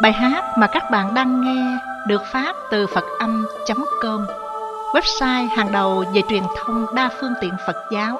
Bài hát mà các bạn đang nghe được phát từ Phật-âm.com, website hàng đầu về truyền thông đa phương tiện Phật giáo.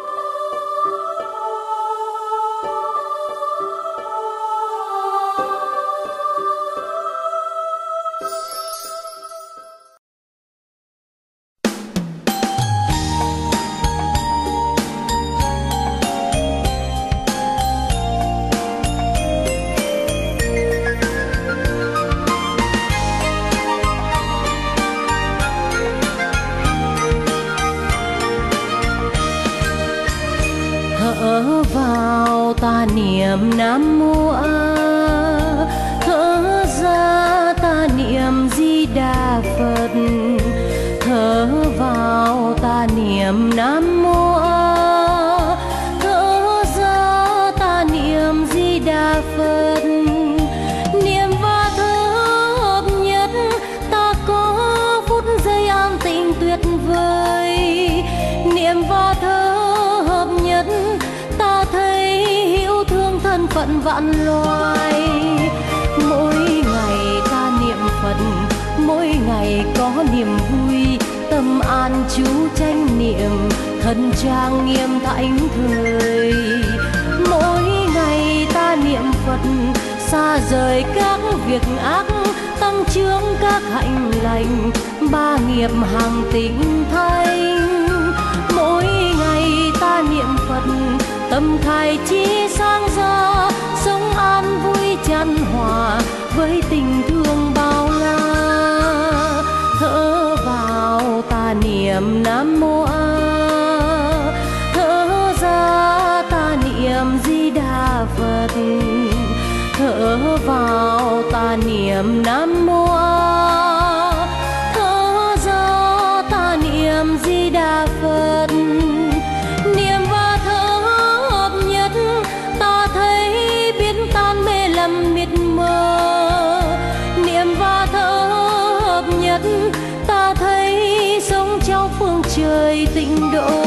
Thở vào ta niệm Nam Mô A, thở ra ta niệm Di Đà Phật. Thở vào ta niệm Nam Mô A, thở ra ta niệm Di Đà Phật. Niệm và thở hợp nhất, ta có phút giây an tịnh tuyệt vời. Niệm và thở hợp nhất, ta thấy hiểu thương thân phận vạn loài. Mỗi ngày ta niệm Phật, mỗi ngày có niềm vui, tâm an trú chánh niệm, thân trang nghiêm thảnh thơi. Mỗi ngày ta niệm Phật, xa rời các việc ác, tăng trưởng các hạnh lành, ba nghiệp hàng tịnh thanh. Mỗi ngày ta niệm Phật, tâm khai trí sáng ra, sống an vui chan hòa với tình thương bao la. Thở vào ta niệm Nam Mô A, thở ra ta niệm Di Đà Phật. Thở vào ta niệm Nam Mô A, thở ra ta niệm Di Đà Phật. Niệm và thở hợp nhất, ta thấy biến tan mê lầm mịt mờ. Niệm và thở hợp nhất, ta thấy sống trong phương trời tịnh độ.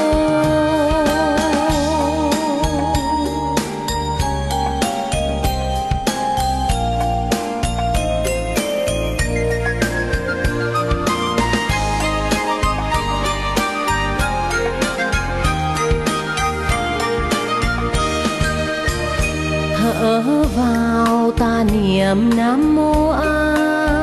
Thở vào ta niệm Nam Mô A,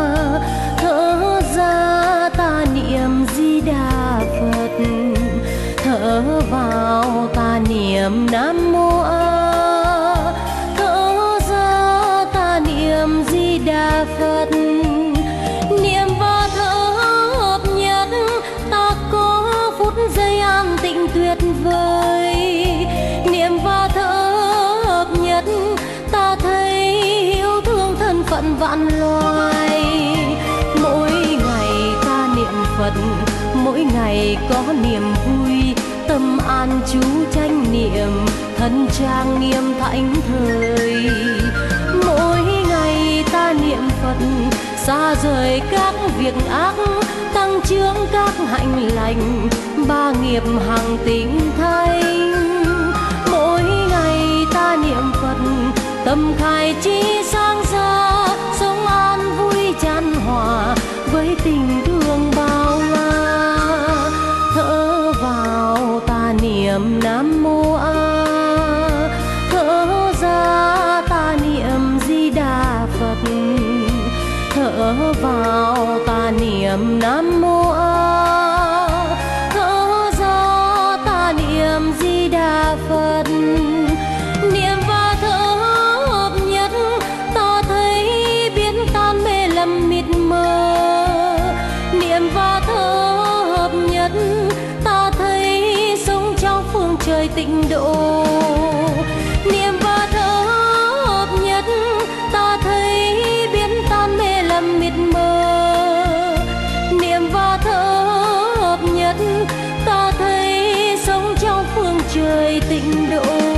thở ra ta niệm Di Đà Phật. Thở vào ta niệm Nam Mô A, thở ra ta niệm Di Đà Phật. Niệm và thở hợp nhất, ta có phút giây an tịnh tuyệt vời. Niệm và thở hợp nhất, ta thấy hiểu thương thân phận vạn loài. Mỗi ngày ta niệm Phật, mỗi ngày có niềm vui, tâm an trú chánh niệm, thân trang nghiêm thảnh thơi. Mỗi ngày ta niệm Phật, xa rời các việc ác, tăng trưởng các hạnh lành, ba nghiệp hàng tịnh thanh. Mỗi ngày ta niệm Phật, tâm khai trí sáng ra, sống an vui chan hòa với tình thương bao la. Thở vào ta niệm Nam Mô A, thở ra ta niệm Di Đà Phật. Thở vào ta niệm Nam Mô A, thở ra ta niệm Di Đà Phật. Niệm và thở hợp nhất, ta thấy biến tan mê lầm mịt mờ. Niệm và thở hợp nhất, ta thấy sống trong phương trời tịnh độ. Niệm và thở hợp nhất, ta thấy biến tan mê lầm mịt mờ. Niệm và thở hợp nhất, ta thấy sống trong phương trời tịnh độ.